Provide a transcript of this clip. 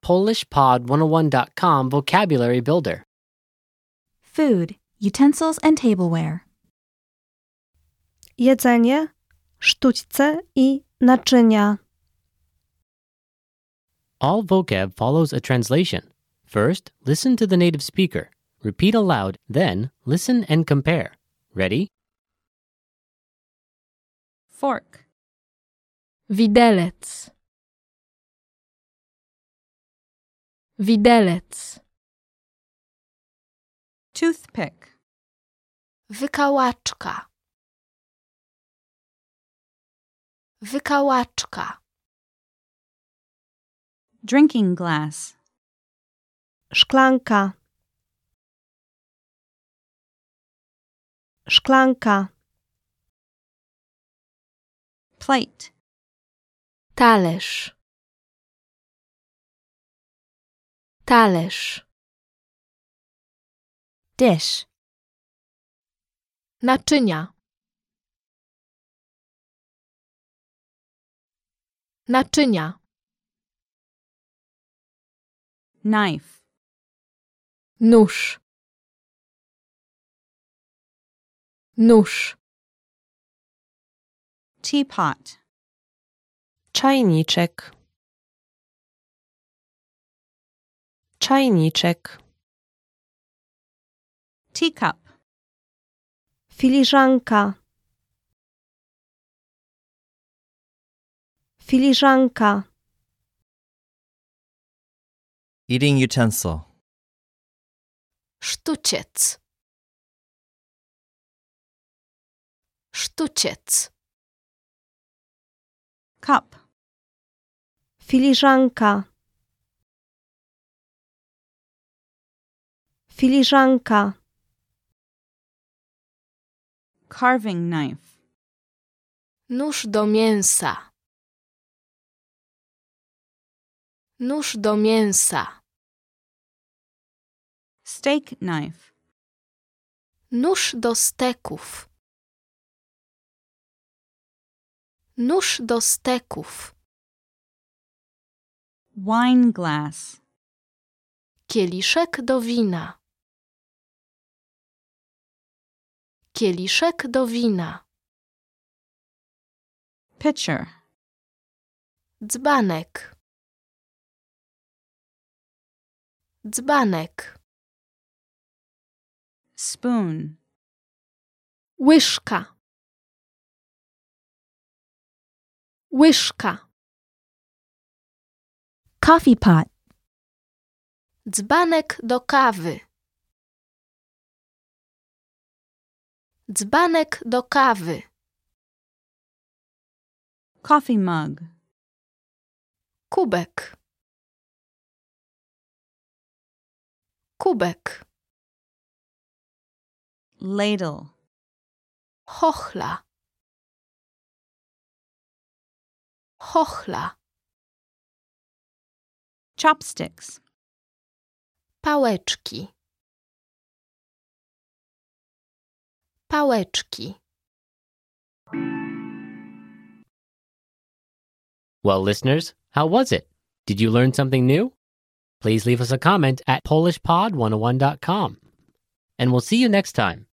PolishPod101.com Vocabulary Builder. Food, utensils and tableware. Jedzenie, sztućce i naczynia. All vocab follows a translation. First, listen to the native speaker. Repeat aloud, then listen and compare. Ready? Fork. Widelec. Widelec. Toothpick. Wykałaczka. Wykałaczka. Drinking glass. Szklanka. Szklanka. Plate. Talerz. Talerz. Dish. Naczynia. Naczynia. Knife. Nóż. Nóż. Teapot. Czajniczek. Czajniczek. Teacup. Filiżanka. Filiżanka. Eating utensil. Sztuciec. Sztuciec. Cup. Filiżanka. Filiżanka. Carving knife. Nóż do mięsa. Nóż do mięsa. Steak knife. Nóż do steków. Nóż do steków. Wine glass. Kieliszek do wina. Kieliszek do wina. Pitcher. Dzbanek. Dzbanek. Spoon. Łyżka. Łyżka. Coffee pot. Dzbanek do kawy. Dzbanek do kawy. Coffee mug. Kubek. Kubek. Ladle. Chochla. Chochla. Chopsticks. Pałeczki. Pałeczki. Well, listeners, how was it? Did you learn something new? Please leave us a comment at PolishPod101.com. And we'll see you next time.